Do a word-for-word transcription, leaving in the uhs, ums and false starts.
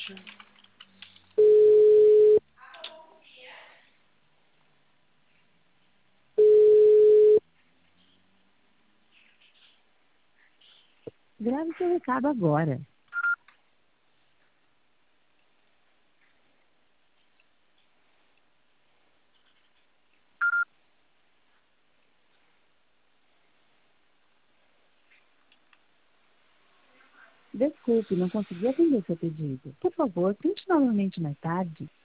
Grave seu recado agora. Desculpe, não consegui atender seu pedido. Por favor, tente novamente mais tarde.